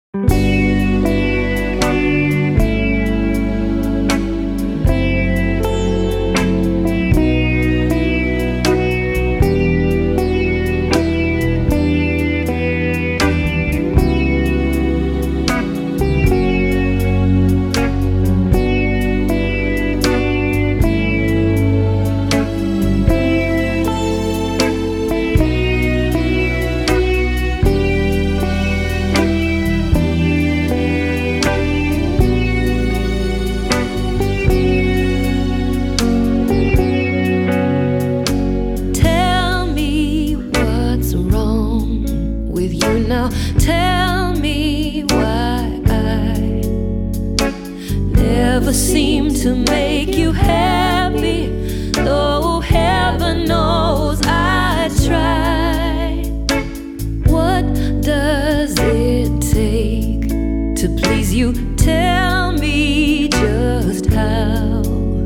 Now tell me why I never seem to make you happy, though heaven knows I try. What does it take to please you? Tell me just how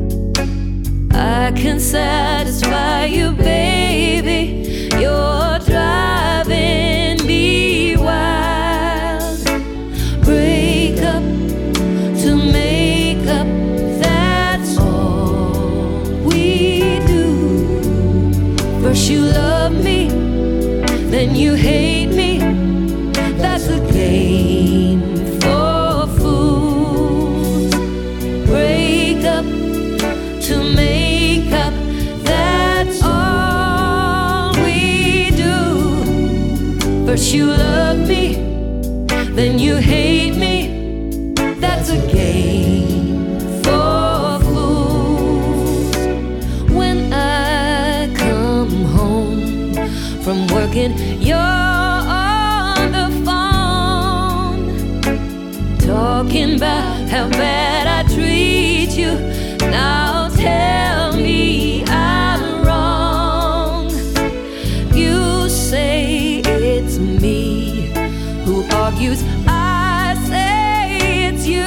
I can satisfy you, baby. You're driving me wild. Break up to make up, that's all we do. First you love me, then you hate me. That's a game for fools. Break up to make up, that's all we do. First you love me, then you hate me. That's a game for fools. When I come home from working, you're on the phone, talking about how bad I treat you. Now tell me I'm wrong. You say it's me who argues, I say it's you.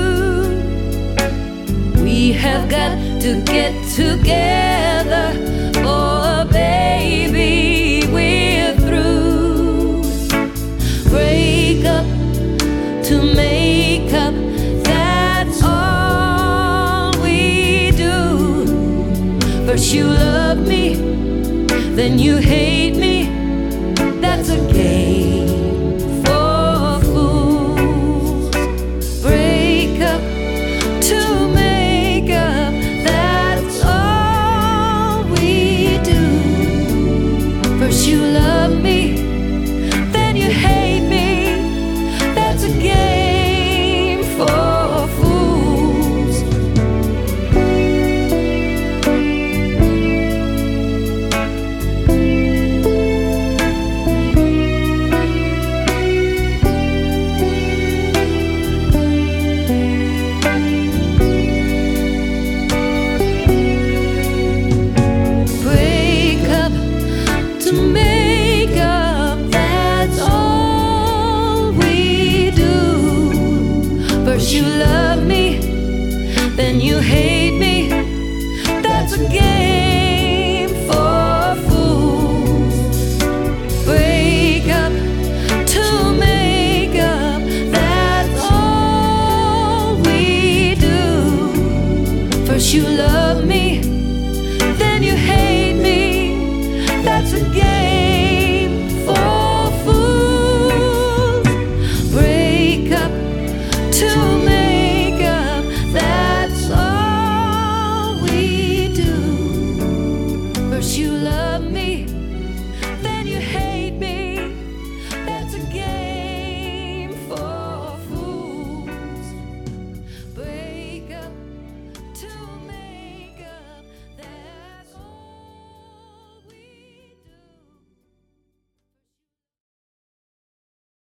We have got to get together, oh baby, we're through. Break up to make up, that's all we do. First you love me, then you hate me. That's a game for fools. Break up to make up, that's all we do. First you love me, then you hate me. That's a game for fools. Break up to make up, that's all we do. First you love me, then you hate me. That's a game for fools. Break up to make up, that's all we do. First you love